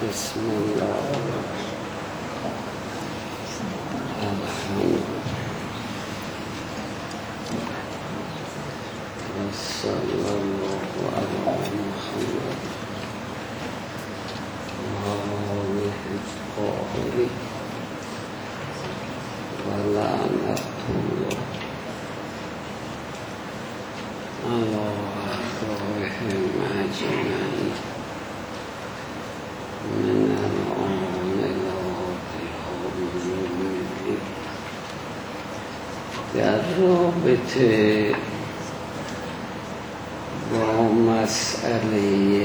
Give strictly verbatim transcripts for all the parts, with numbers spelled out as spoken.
بسم الله الحمد و صلی الله علی محمد و آله الطاهرین و لعنة الله علی اعدائهم اجمعین من العاملات حاضرین. در رابطه با مسئله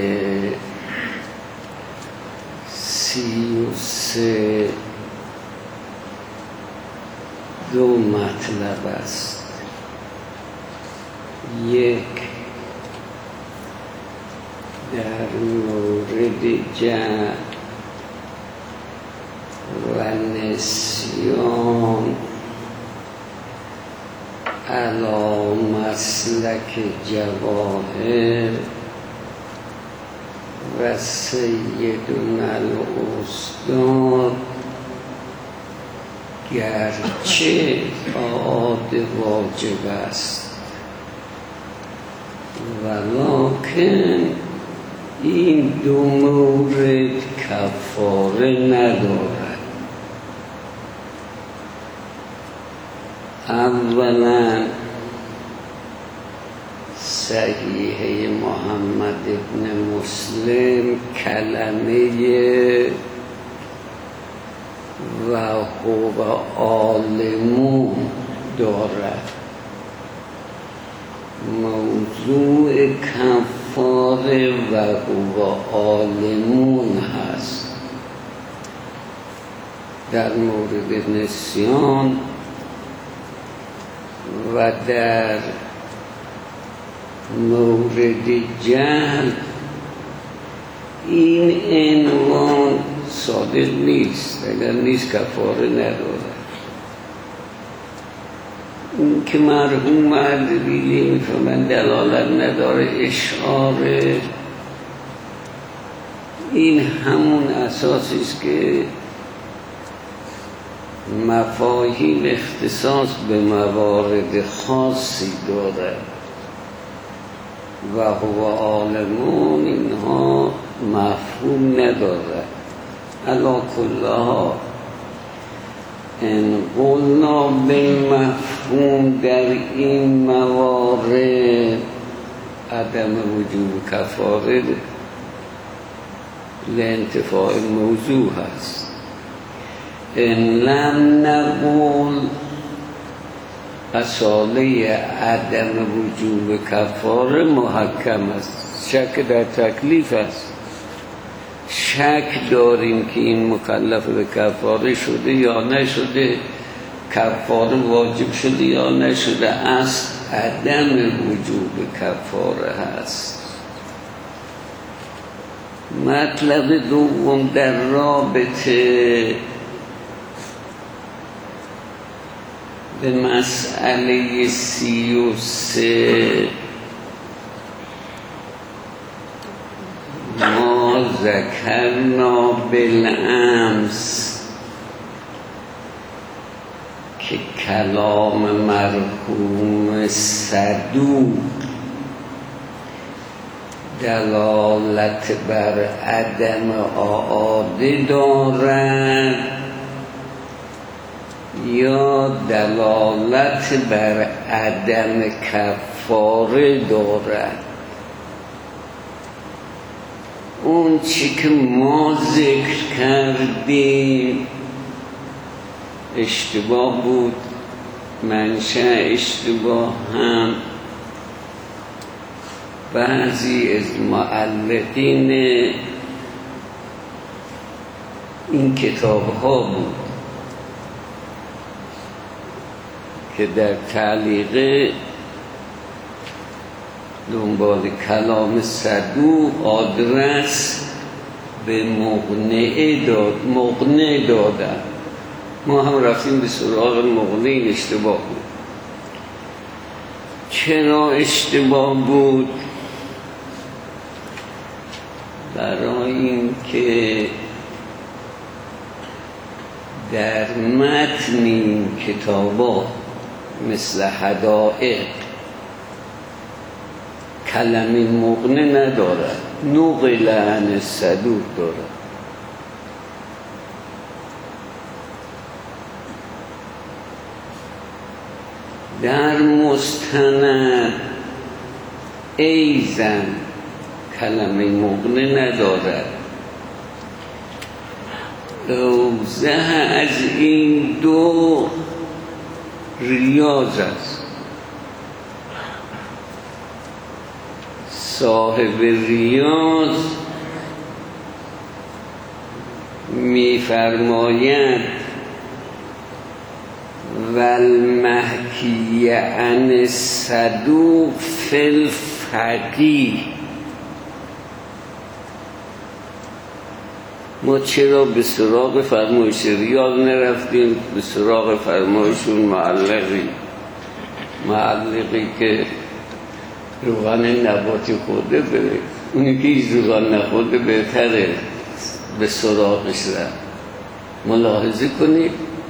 سی و سه دو مطلب است. یک، در مورد جمع و نسیان علی مسلک جواهر و سیدنا الاستاد گرچه عاد واجب است ولکن این دو مورد کفاره ندارد. اولا صحیح محمد ابن مسلم کلمه و هو عالمون دارد. موضوع کفاره و هو عالمون هست. در مورد نسیان و در مورد جهل این عنوان صادق نیست. اگر نیست کفاره ندارد. این که مرحوم اردبیلی میفهمند دلالت نداره، اشعار این همون اساسی است که مفاهیم اختصاص به موارد خاصی دارد و هو عالمون اینها مفهوم ندارد. علی کل حال ان قلنا بالمفهوم در این موارد عدم وجوب کفاره لانتفاع موضوع هست. ان لم نقول اصاله عدم وجوب کفاره محکم است. شک در تکلیف است. شک داریم که این مکلف به کفاره شده یا نشده، کفاره واجب شده یا نشده، است عدم وجوب کفاره هست. مطلب دوم در رابطه به مسئله سی و سه ما ذکرنا بالامس که کلام مرحوم صدوق دلالت بر عدم اعاده دارد یا دلالت بر عدم کفاره دارد. اون چی که ما ذکر کردیم اشتباه بود. منشأ اشتباه هم بعضی از مؤلفین این کتاب ها بود که در تعلیق دنبال کلام صدوق آدرس به مقنعه داد مقنع دادن. ما هم رفتیم به سراغ مقنع. این اشتباه بود. چرا اشتباه بود؟ برای این که در متن این کتابا مثل حدائق کلمه مغنه ندارد، نقل عن صدوق دارد. در مستند ایزن کلمه مغنه ندارد. روزه از این دو ریاض است. صاحب ریاض می‌فرماید والمحکی عن صدوق فی الفقیه. ما چرا به سراغ فرمایش ریاض نرفتیم؟ به سراغ فرمایشون معلقی معلقی که روغن نباتی خورده بره، اونی که هیچ روغن نخورده بهتره به سراغش رفت. ملاحظه کنید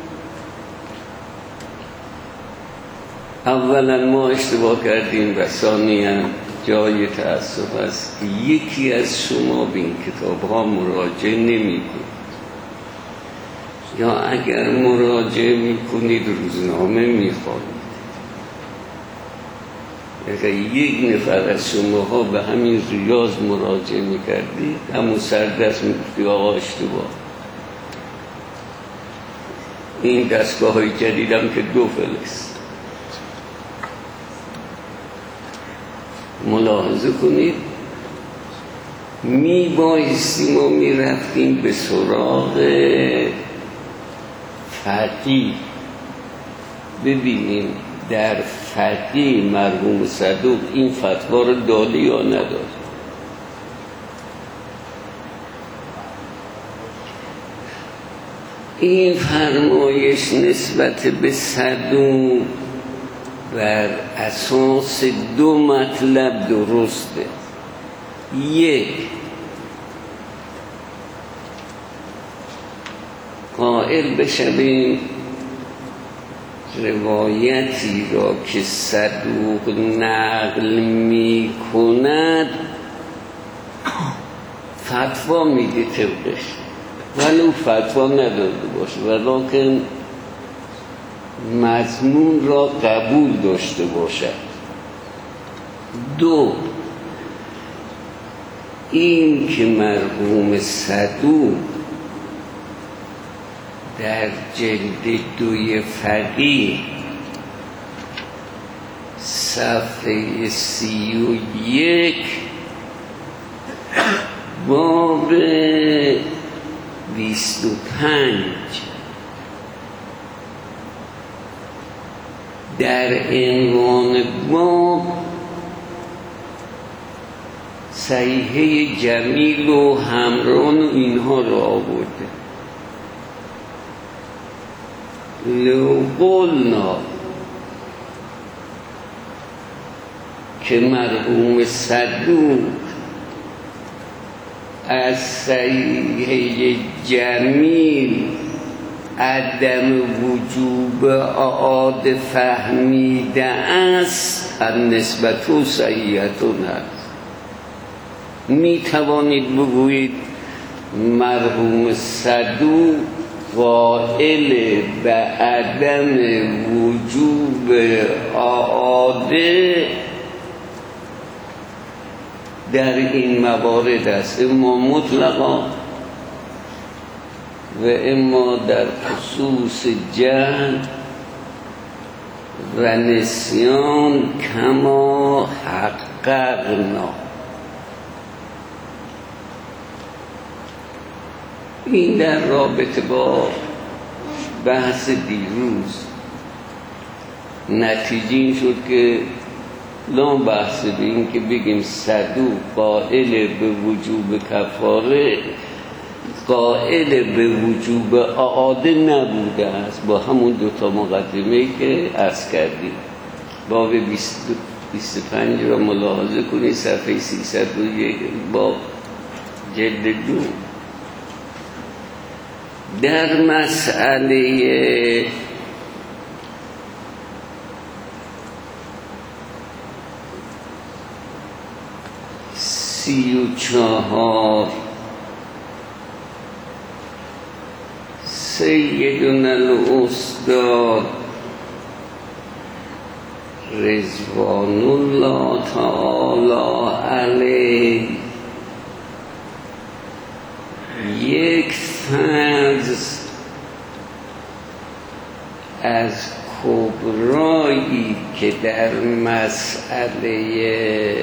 اولا ما اشتباه کردیم و ثانیاً جای تأسف است که یکی از شما به این کتاب ها مراجعه نمی کنید، یا اگر مراجعه می کنید روزنامه می خوانید. اگر یک نفر از شما ها به همین ریاض مراجعه می کردید، همون سردست می گفتی آقا اشتباه. این دستگاه های جدیدم که دو فلست. ملاحظه کنید می بایستی ما می رفتیم به سراغ فقیه ببینیم در فقیه مرحوم صدوق این فتوا رو داده یا نداده. این فرمایش نسبت به صدوق بر اساس دو مطلب درسته. یک، قائل بشویم روایتی را که صدوق نقل می کند فتوا میده طبقش، ولو فتوا نداده باشه ولیکن مضمون را قبول داشته باشد. دو، این که مرحوم صدوق در جلد دوی فقیه صفحه سی و یک باب بیست و پنج در عنوان باب صحیحه جمیل و همران و اینها را آورده. لو قلنا که مرحوم صدوق از صحیحه جمیل عدم وجوب اعاده فهمیده است، النسبت و صحیحتون است. می توانید بگویید مرحوم صدوق قائل به عدم وجوب اعاده در این موارد است، اما مطلقا و اما در خصوص جهل و نسیان کما حققنا. این در رابطه با بحث دیروز نتیجه این شد که لام بحث به این که بگیم صدوق قائل به وجوب کفاره قائل به وجوب اعاده نبوده است، با همون دوتا مقدمه‌ای که عرض کردیم. باب بیست و پنج را ملاحظه کنید، صفحه سیصد و یک با جلد دو. در مسئله سی و چهار سیدنا الاستاد رضوان الله تعالی علیه یک فرض از کبرایی که در مسئله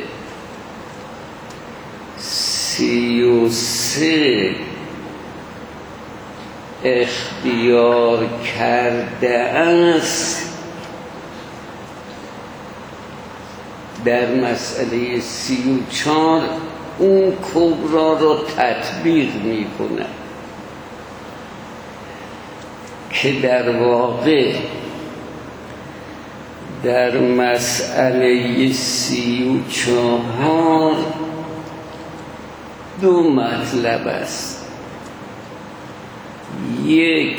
سی و سه اختیار کرده است در مسئله سی و چهار اون کبرا رو تطبیق می کنه که در واقع در مسئله سی و چهار دو مطلب است. یک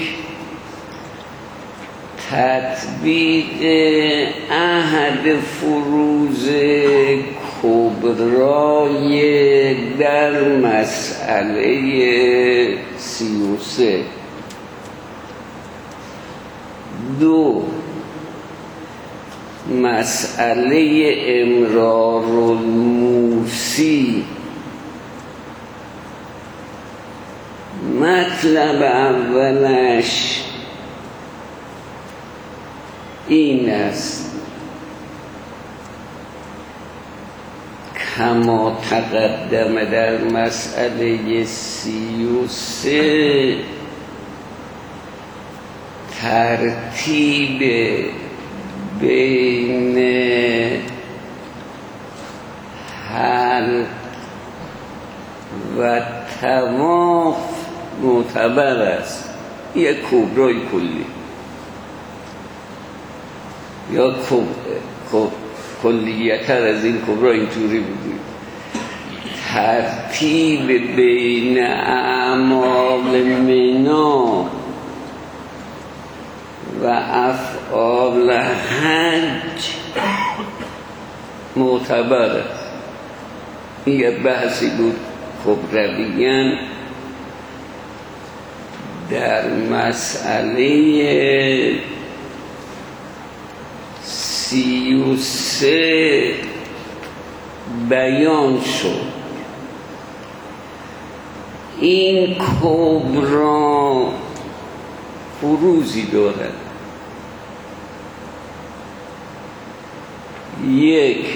تطبیق عهد فروض کبرای در مسئله سی و سه. دو مسئله امرار الموسی. مطلب اولش این است کما تقدم در مسئله سی و سه ترتیب بین حل و تواف معتبر است. یک کبرای کلی یا کب... کب... کلیتر از این کبرا اینطوری بودیم. ترتیب بین اعمال منا و افعال حج معتبر است. این یه بحثی بود کبرویان در مسئله سی و سه بیان شد. این کبرا فروزی دارد. یک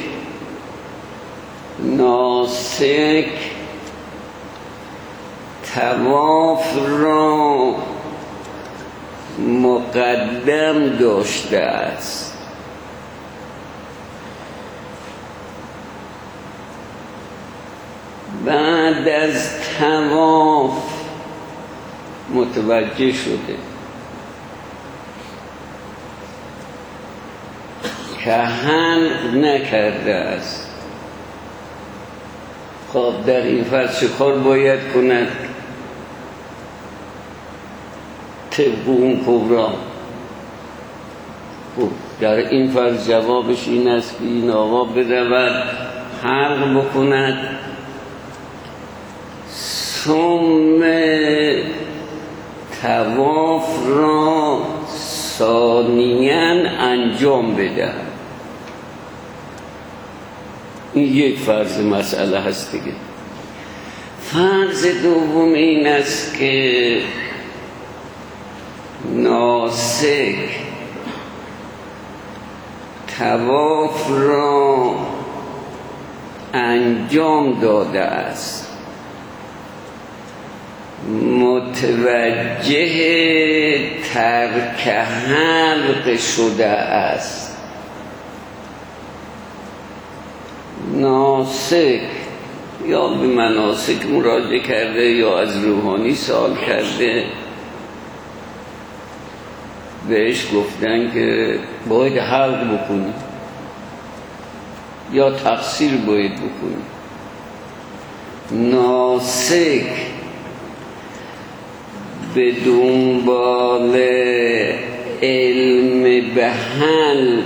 ناسک طواف را مقدم داشته است. بعد از طواف متوجه شده که حلق نکرده است. خب در این فرض چه کار باید کند؟ طبق اون کبرا. خب در این فرض جوابش این است که این آقا برود حلق بکند، ثم طواف را ثانیاً انجام بدهد. این یک فرض مسئله هست دیگه. فرض دوم این است که ناسک طواف را انجام داده است، متوجه ترک حلق شده است. ناسک یا به مناسک مراجعه کرده یا از روحانی سوال کرده، بهش گفتن که باید حلق بکنی یا تقصیر باید بکنی. ناسک به دنبال علم به حل،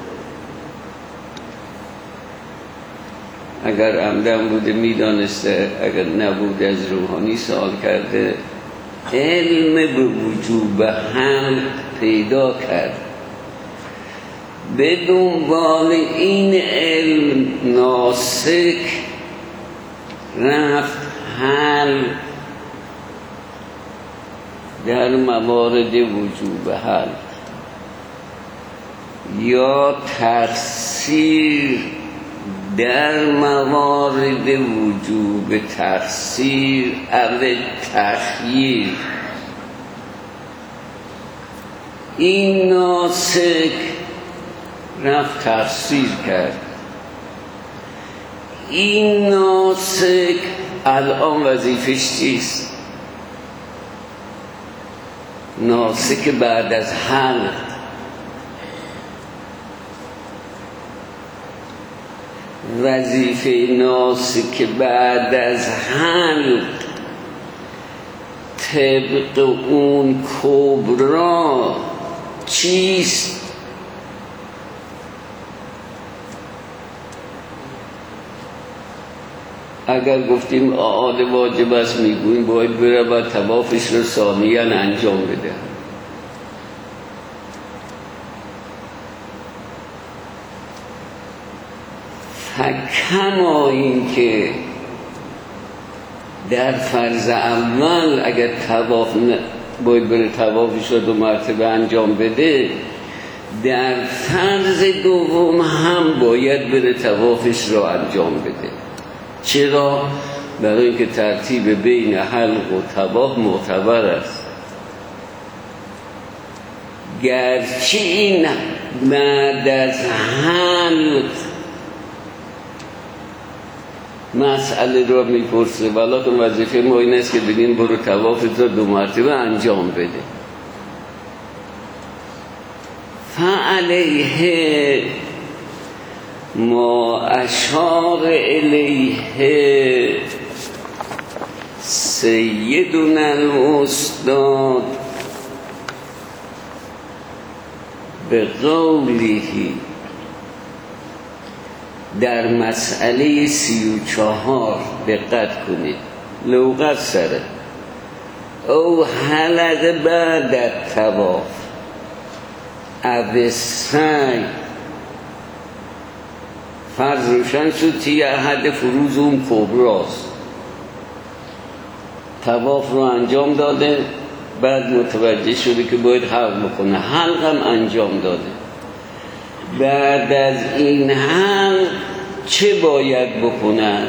اگر عمدن بوده میدانسته، اگر نبوده از روحانی سوال کرده، علم به وجوب حل پیدا کرد. به دنبال این علم ناسک رفت حل در موارد وجوب حل یا تفسیر در موارد وجوب تفسیر او تخییر. این ناسک رفت تفسیر کرد. این ناسک الان وظیفش چیست؟ ناسک بعد از حل وظیفه ناسک بعد از حل طبق اون کبرا چیست؟ اگر گفتیم آد واجب است میگوییم باید بره و طوافش رو ثانیاً انجام بده. کما این که در فرض اول اگر طواف باید بره طوافش رو دو مرتبه انجام بده، در فرض دوم هم باید بره طوافش رو انجام بده. چرا؟ برای اینکه ترتیب بین حلق و طواف معتبر است. گرچه این بعد از حلق مسئله رو میپرسه، ولیکن وظیفه ما این است که بگیم برو طوافت رو دو مرتبه انجام بده. فعلیه ما اشار الیه سیدنا الاستاد به قولیه در مسئله سی و چهار دقت کنید، لغت سره او حلق بعد الطواف او سعی فرض روشن شد که احد فروض اون کبراست. طواف رو انجام داده، بعد متوجه شده که باید حلق بکنه، حلق هم انجام داده. بعد از این حلق چه باید بکند؟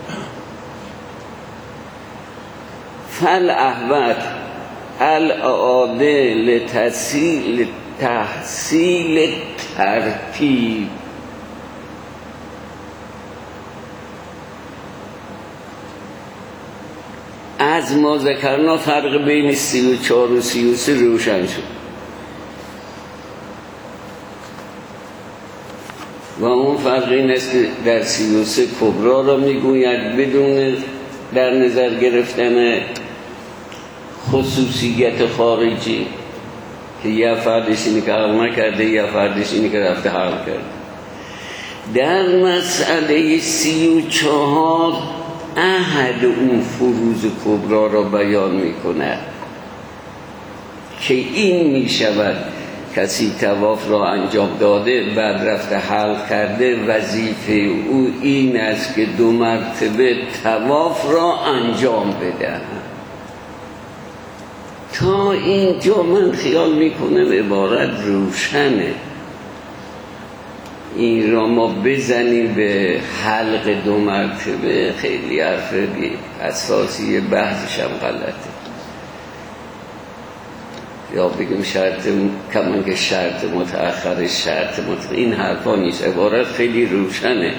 فالاحوط الاعاده لتحصیل تحصیل ترتیب. از ما ذکرنا فرق بین سی و چهار و سی و سه روشن شد و اون فرق این است که در سی و سه کبرا را میگوید بدون در نظر گرفتن خصوصیت خارجی که یه فردش اینی که حل نکرده، یه فردش اینی که رفته حل کرده. در مسئله سی و چهار احد اون فروض کبرا را بیان می کند که این می شود کسی طواف را انجام داده بعد رفته حلق کرده، وظیفه او این است که دو مرتبه طواف را انجام بده. تا اینجا من خیال می کنم عبارت روشنه. این را ما بزنیم به حلق دو مرتبه خیلی حرف اساسی، بحثش هم غلطه. یا بگیم شرط کمان که شرط متأخر شرط متأخر، این حرفا نیست، عبارت خیلی روشنه.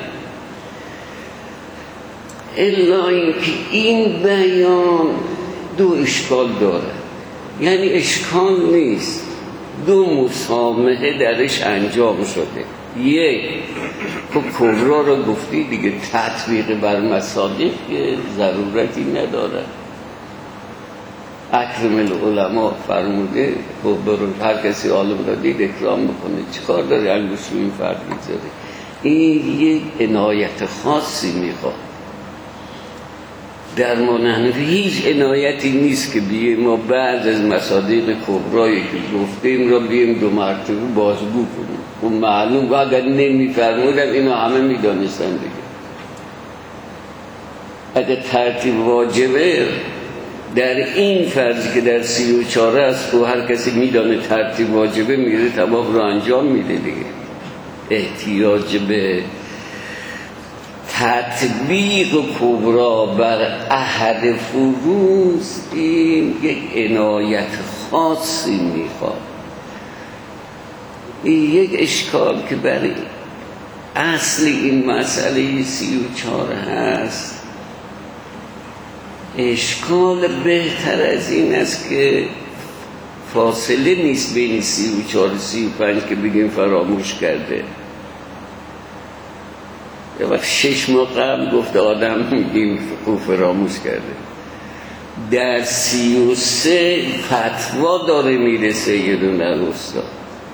الا اینکه این بیان دو اشکال داره، یعنی اشکال نیست، دو مسامحه درش انجام شده. یک، تو کبرا رو گفتی دیگه، تطبیق بر مصادیق که ضرورتی نداره. اکرم العلماء فرموده برون هر کسی عالم را دید اکرام بکنه، چه کار داری انگوش رو این فرد میذاره؟ این یک عنایت خاصی میخواد. در ما نحنفی هیچ عنایتی نیست که بیه ما بعد از مصادیق کبرایی که گفتیم را بییم دو مرتبه بازگو کنیم. و معلوم و اگر نمیفرمودن اینو همه میدانستن دیگه. اگر ترتیب واجبه در این فرضی که در سی و چاره است و هر کسی میدانه ترتیب واجبه میره طواف رو انجام میده دیگه. احتیاج به تطبیق کبرا بر احد فروض این یک عنایت خاصی میخواد. این یک اشکال که برای اصل این مسئله سی و چهار هست، اشکال بهتر از این است که فاصله نیست بین سی و چهار و سی و پنج که بگیم فراموش کرده. یه وقت شش ماه قبل گفته آدم میگیم او فراموش کرده. در سی و سه فتوا داره میرسه یه دونه استاد.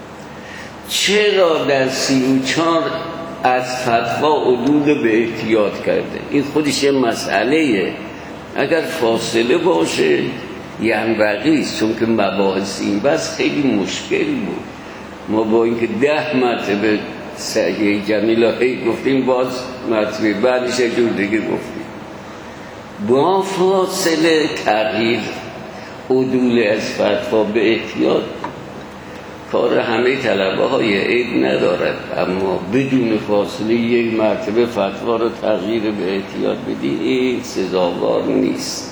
چرا در سی و چهار از فتوا عدول به احتیاط کرده؟ این خودش یه مسئله‌ایه. اگر فاصله باشه یعنی بقیست، چون که مباحث این بس خیلی مشکل بود. ما با اینکه ده مرتبه سعیه جمیله هی گفتیم باز مرتبه بعدش یه جور دیگه گفتیم با فاصله تغییر عدول از فتوا به احتیاط کار همه طلبه های عیب ندارد، اما بدون فاصله یک مرتبه فتوا رو تغییر به احتیاط بدی این سزاوار نیست.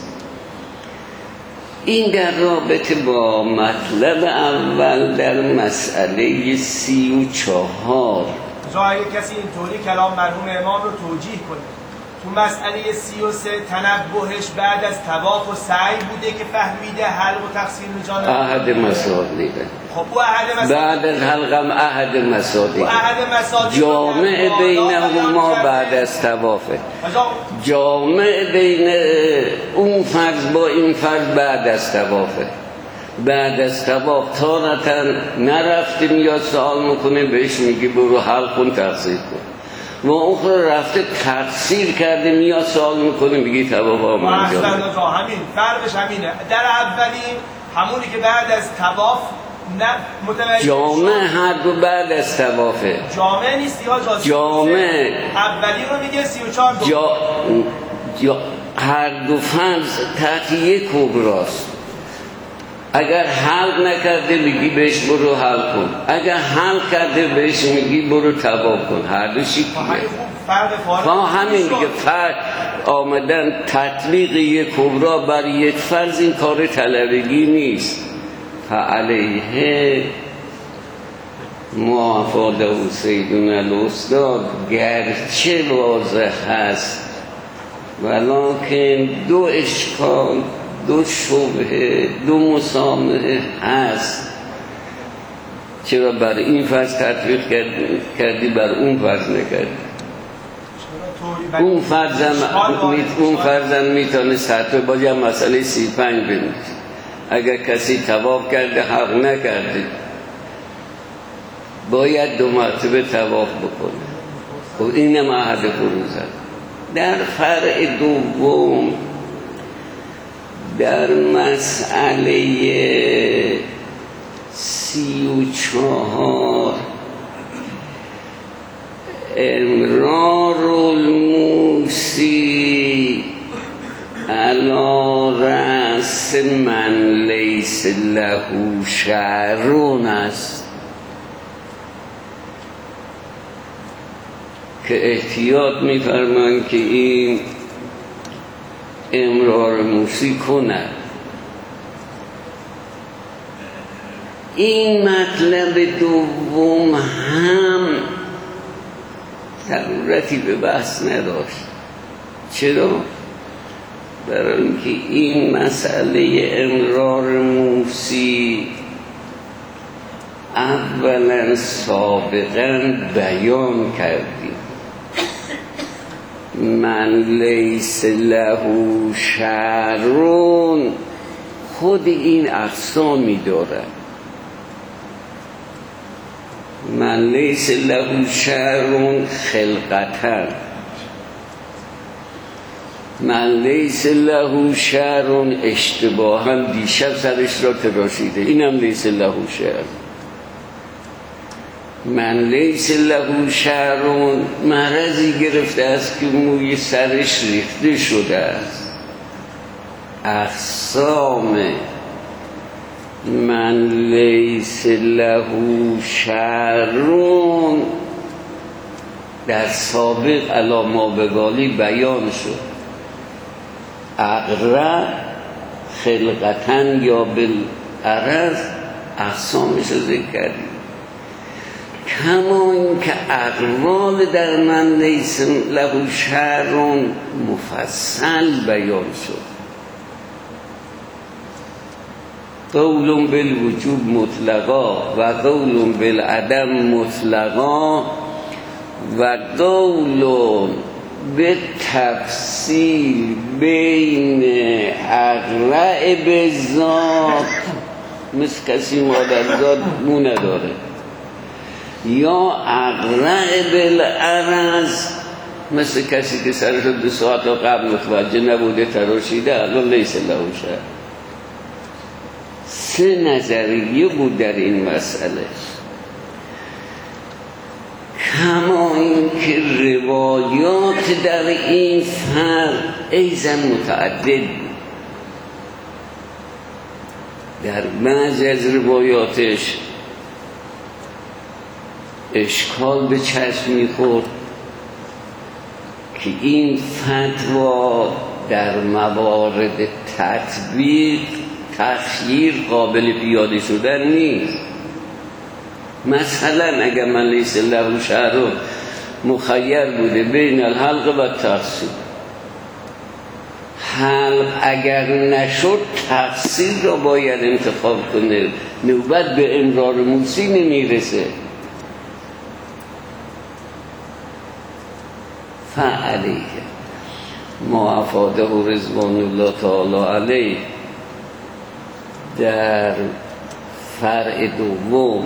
این در رابطه با مطلب اول در مسئله سی و چهار. اگه کسی اینطوری کلام مرحوم امام رو توجیه کنه تو مسئله سی و سه تنبهش بعد از طواف و سعی بوده که فهمیده حلق و تقصیر جانب احد مصادیق. خب او احد مصادیق بعد از حلقم احد مصادیق احد مصادیق جامع بینهما بعد از طوافه، جامع بین اون فرض با این فرض بعد از طوافه. بعد از طواف تارتا نرفته میاد سوال میکنه بهش میگی برو حلق کن تقصیر کن، و اون رفته تقصیر کرده میاد سوال میکنه میگی طواف ها انجام بده. همین فرقش همینه. در اولی همونی که بعد از طواف نه متوجه جامع هر دو بعد از طوافه. جامع نیست یا جاسم؟ جامع اولی رو میگه سی و چهار دو جا... جا... هر دو فرض تحت یک کبراست. اگر حل نکرده میگی بهش برو حل کن، اگر حل کرده بهش میگی برو طواف کن. هر دو شکلیه. فرق همین دیگه. فرق آمدن تطبیق یک کبرا بر یک فرض این کار طلبگی نیست. فعلیه موافاده و سیدون الاستاد گرچه واضح هست ولکن دو اشکال، دو شبهه، دو مسامحه هست. چرا بر این فرض تطبیق کردی بر اون فرض نکردی؟ اون فرضم اون فرضم میتونه سطح باشه مسئله سی پنج بینید. اگر کسی طواف کرده حق نکرده باید دو مرتبه طواف بکنه. خب اینم احد فروض. در فرع دوم در مسئله سی و چهار امرار الموسی علی رأس من لیس له شعرون است که احتیاط می‌فرمایند که این امرار موسی کند. این مطلب دوم هم ضرورتی به بحث نداشت. چرا؟ برای اینکه این مسئله امرار موسی اولا سابقا بیان کردیم. من لیس له شعرون خود این اقسامی دارد. من لیس له شعر خلقتا، من لیس له شعر اشتباه، هم دیشب سرش را تراشیده، اینم لیس له شعر. من لیس له شعر مرضی گرفته است که موی سرش ریخته شده است. اقسام من لیس له شعر در سابق علی ما بقالی بیان شد. اقرع خلقتاً یا بالعرض اقسامش رو ذکر کردیم. کما این که اقوال در من لیس له شعر مفصل بیان شد. قول بالوجوب مطلقا و قول بالعدم مطلقا و قول به تفصیل بین اقرع به ذات، مثل کسی مادر ذات مو نداره، یا اقرع بالعرض، مثل کسی که سرش دو ساعت قبل متوجه نبوده تراشیده، الان لیس له شعر. سه نظریه بود در این مسئله. کما این که روایات در این فرق ایضا متعدد بود. در بعضی از روایاتش اشکال به چشم می‌خورد که این فتوا در موارد تطبیق تخییر قابل پیاده شدن نیست. مثلا اگر من لیس له شعر مخیر بوده بین الحلق و تقصیر، حلق اگر نشد تقصیر را باید انتخاب کنه، نوبت به امرار موسی نمیرسه. فعلیه ما افاده رضوان الله تعالی علیه در فرع دوم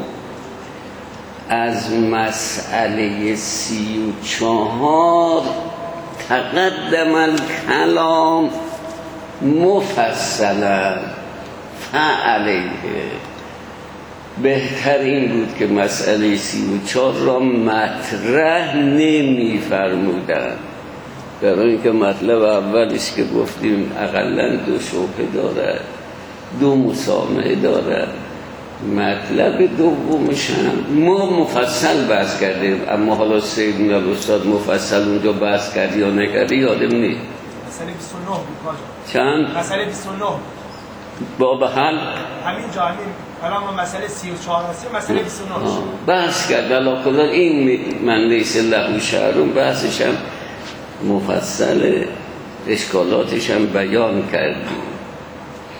از مسئله سی و چهار تقدم الکلام مفصلا فعلیه. بهتر این بود که مسئله سی و چهار را مطرح نمی فرمودن، برای اینکه مطلب اولیش که گفتیم اقلا دو شبهه دارد، دو مسامحه دارد. مطلب دومش هم ما مفصل بحث کردیم، اما حالا سید ناب استاد مفصل اونجا بحث کردی یا نکردی یادم نیست. مسئله بیست و نه بود کاجا. چند؟ مسئله بیست و نه باب حل همین جا، همین الان ما مسئله سی و چهار هستیم، مسئله بیست و نه بحث کرد. علاقه این من لیس له شعر بحثش هم مفصل، اشکالاتش هم بیان کردیم.